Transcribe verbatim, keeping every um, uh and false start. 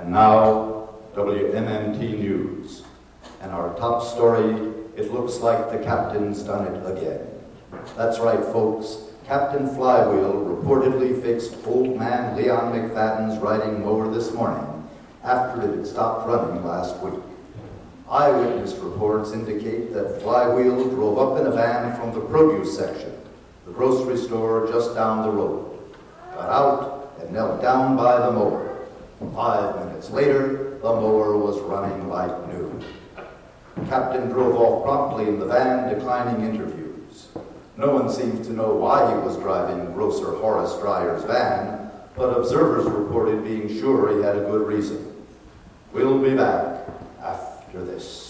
And now, W M M T News. And our top story, it looks like the captain's done it again. That's right, folks. Captain Flywheel reportedly fixed old man Leon McFadden's riding mower this morning after it had stopped running last week. Eyewitness reports indicate that Flywheel drove up in a van from the produce section, the grocery store just down the road, got out and knelt down by the mower. Five minutes later, the mower was running like new. The captain drove off promptly in the van, declining interviews. No one seems to know why he was driving grocer Horace Dryer's van, but observers reported being sure he had a good reason. We'll be back after this.